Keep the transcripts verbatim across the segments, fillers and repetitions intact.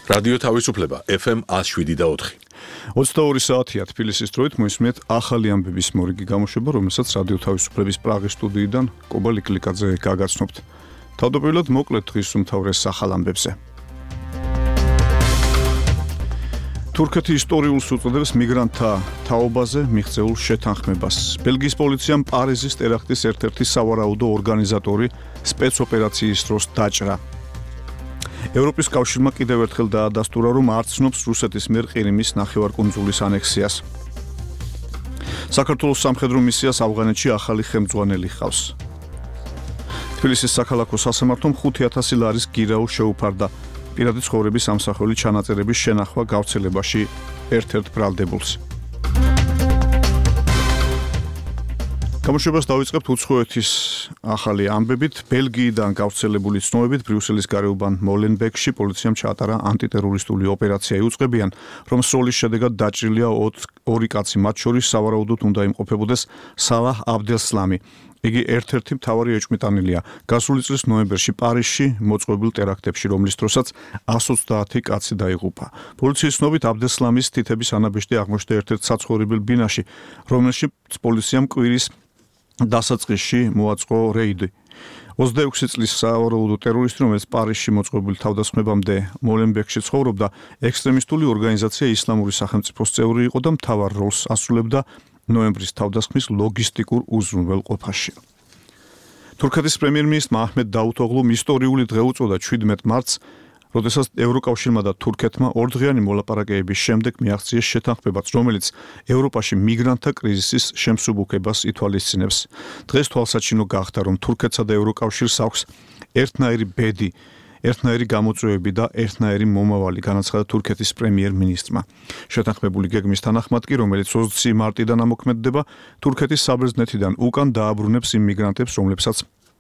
რადიო თავისუფლება ეფ ემ one oh seven და four. ოცდაორი საათია თბილისის დროით მოისმენთ ახალი ამბების მორიგი გამოშვება, რომელსაც რადიო თავისუფლების პრაღის სტუდიიდან კობა ლიკლიკაძე გაგაცნობთ. თავდაპირველად მოკლედ დღის უმთავრეს ახალ ამბებზე. თურქეთი ისტორიულს უწოდებს მიგრანტთა თაობაზე მიღწეულ შეთანხმებას. ბელგიის პოლიციამ პარიზის ტერაქტის ერთ-ერთი სავარაუდო ორგანიზატორი სპეცოპერაციის დროს დაჭრა. ევროპის კავშირმა კიდევ ერთხელ დაადასტურა, რომ არ ცნობს რუსეთის მიერ ყირიმის ნახევარკუნძულის ანექსიას. საქართველოს სამხედრო მისიას ავღანეთში ახალი ხელმძღვანელი ჰყავს. თბილისის საქალაქო სასამართლომ ხუთი ათასი ლარის გირაო შეუფარდა. პირადი ცხოვრების ამსახველი ჩანაწერების შენახვა გავრცელებაში ერთ-ერთ ბრალდებულს. გამოშვებას დავიწყებთ უცხოეთის ახალი ამბებით. ბელგიიდან გავრცელებული ცნობებით ბრიუსელის გარეუბან მოლენბეკში პოლიციამ ჩაატარა ანტიტერორისტული ოპერაცია. იუწყებიან, რომ სროლის შედეგად დაჭრილია ორი კაცი, მათ შორის სავარაუდოდ უნდა იმყოფებოდეს სალაჰ აბდელსლამი. იგი ერთ-ერთი მთავარი ეჭვმიტანილია გასული წლის ნოემბერში პარიზში მოწყობილ ტერაქტებში, რომლის დროსაც one twenty კაცი დაიღუპა. პოლიციის ცნობით აბდელსლამის თითების ანაბეჭდი აღმოჩნდა ერთ-ერთ საცხოვრებელ ბინაში, რომელშიც პოლიციამ კვირის დასაწყისში მოაწყო რეიდი. ოცდაექვსი წლის სავარაუდო ტერორისტი, რომელიც პარიზში მოწყობილ თავდასხმებამდე მოლენბეკში ცხოვრობდა, ექსტრემისტული ორგანიზაცია ისლამური სახელმწიფოს წევრი იყო და მთავარ როლს ასრულებდა ნოემბრის თავდასხმის ლოგისტიკურ უზრუნველყოფაში. თურქეთის პრემიერ-მინისტრმა აჰმედ დაუთოღლუმ ისტორიული დღე უწოდა ჩვიდმეტ მარტს, როდესაც ევროკავშირმა და თურქეთმა ორდღიანი მოლაპარაკებების შემდეგ მიაღწიეს შეთანხმებაც, რომელიც ევროპაში მიგრანტთა კრიზისის შემსუბუქებას ითვალისწინებს. დღეს თვალსაჩინო გახდა, რომ თურქეთსა და ევროკავშირს აქვს ერთნაირი ბედი, ერთნაირი გამოწვევები და ერთნაირი მომავალი, განაცხადა თურქეთის პრემიერ-მინისტრმა. შეთანხმებული გეგმის თანახმად კი, რომელიც ოცდაათი მარტიდან ამოქმედდება, თურქეთის საბერძნეთიდან უკან დააბრუნებს იმ მიგრანტებს, რომლებსაც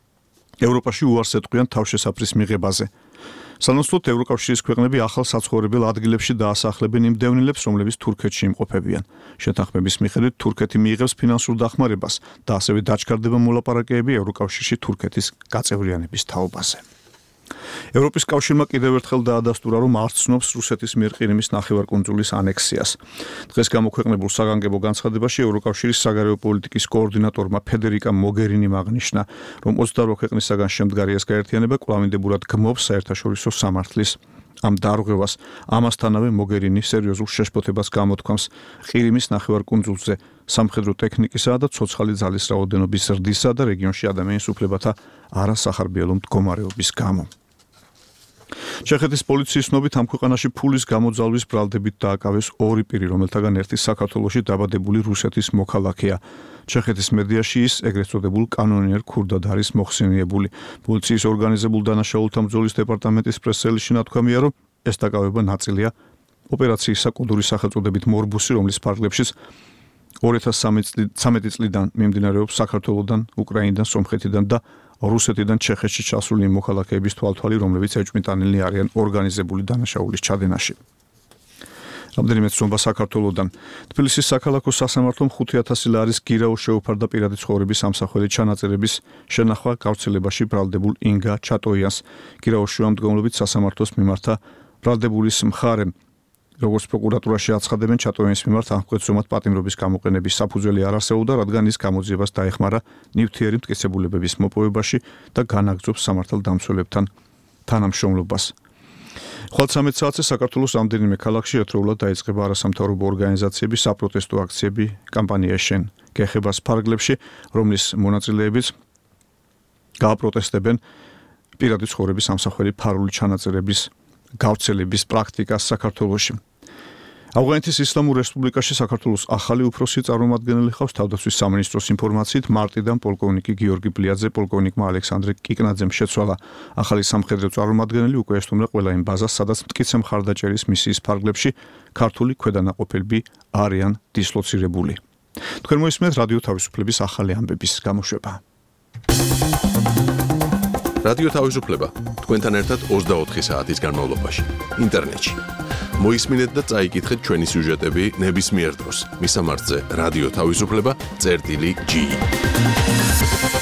ევროპაში უარს ეტყვიან თავშესაფრის მიღებაზე. სანაცვლოდ ევროკავშირის ქვეყნები ახალ საცხოვრებელ ადგილებში დაასახლებენ იმ დევნილებს, რომლებიც თურქეთში იმყოფებიან. შეთანხმების მიხედვით თურქეთი მიიღებს ფინანსურ დახმარებას და ასევე დაჩქარდება მოლაპარაკებები ევროკავშირში თურქეთის გაწევრიანების თაობაზე. ევროპის კავშირმა კიდევ ერთხელ დაადასტურა, რომ არ ცნობს რუსეთის მიერ ყირიმის ნახევარკუნძულის ანექსიას. დღეს გამოქვეყნებულ საგანგებო განცხადებაში ევროკავშირის საგარეო პოლიტიკის კოორდინატორმა ფედერიკა მოგერინიმ აღნიშნა, რომ ოცდაორი ქვეყნისაგან შემდგარი ეს გაერთიანება კვლავინდებურად გმობს საერთაშორისო სამართლის ამ დარღვევას. ამასთანავე მოგერინი სერიოზულ შეშფოთებას გამოთქვამს ყირიმის ნახევარკუნძულზე სამხედრო ტექნიკისა და ცოცხალი ძალის რაოდენობის ზრდისა და რეგიონში ადამიანის უფლებათა არასახარბიელო მდგომარეობის გამო. ჩეხეთის პოლიციის ცნობით ამ ქვეყანაში ფულის გამოძალვის ბრალდებით დააკავეს ორი პირი, რომელთაგან ერთი საქართველოში დაბადებული რუსეთის მოქალაქეა. ჩეხეთის მედიაში ის ეგრეთ წოდებულ კანონიერ ქურდად არის მოხსენიებული. პოლიციის ორგანიზებულ დანაშაულთა ბრძოლის დეპარტამენტის პრეს-რელიზში ნათქვამია, რომ ეს დაკავება ნაწილია ოპერაციის საკუდური სახელწოდებით მორბუსი, რომლის ფარგლებშიც ორი ათას ცხრამეტი წლიდან მიმდინარეობს საქართველოდან, უკრაინიდან, სომხეთიდან და რუსეთიდან ჩეხეთში ჩასული მოქალაქეების თვალთვალი, რომლებიც ეჭვმიტანილნი არიან ორგანიზებული დანაშაულის ჩადენაში. რამდენიმე ცნობა საქართველოდან. თბილისის საქალაქო სასამართლომ ხუთი ათასი ლარის გირაო შეუფარდა პირადი ცხოვრების ამსახველი ჩანაწერების შენახვა გავრცელებაში ბრალდებულ ინგა ჩატოიანს. გირაოს შუამდგომლობით სასამართლოს მიმართა ბრალდებულის მხარემ, როგორც პროკურატურაში აცხადებენ, ჩატოიანის მიმართ ამ მკვეთრად პატიმრობის გამოყენების საფუძველი არ არსებობდა, რადგან ის გამოძიებას დაეხმარა ნივთიერი მტკიცებულებების მოპოვებაში და განაგრძობს სამართალდამცველებთან თანამშრომლობას. ხვალ ცამეტ საათზე საქართველოს რამდენიმე ქალაქში ერთდროულად დაიწყება არასამთავრობო ორგანიზაციების საპროტესტო აქციები კამპანია შენ გეხებას ფარგლებში, რომლის მონაწილეებიც გააპროტესტებენ პირადი ცხოვრების ამსახველი ფარული ჩანაწერების გავრცელების პრაქტიკას საქართველოში. ავღანეთის ისლამურ რესპუბლიკაში საქართველოს ახალი უფროსი წარმომადგენელი ხავს. თავდაცვის სამინისტროს ინფორმაციით მარტიდან პოლკოვნიკი გიორგი ბლიაძე პოლკოვნიკმა ალექსანდრე კიკნაძემ შეცვალა. ახალი სამხედრო წარმომადგენელი უკვე ესტუმრა ყველა იმ ბაზას, სადაც მტკიცე მხარდაჭერის მისიის ფარგლებში ქართული ქვედანაყოფები არიან დისლოცირებული. თქვენ მოისმენთ რადიო თავისუფლების ახალი ამბების გამოშვება. რადიო თავისუფლება თქვენთან ერთად ოცდაოთხი საათის განმავლობაში ინტერნეტში. მოისმინეთ და წაიკითხეთ ჩვენი სიუჟეტები ნებისმიერ დროს. მისამართზე რადიო თავისუფლება წერტილი ჯი.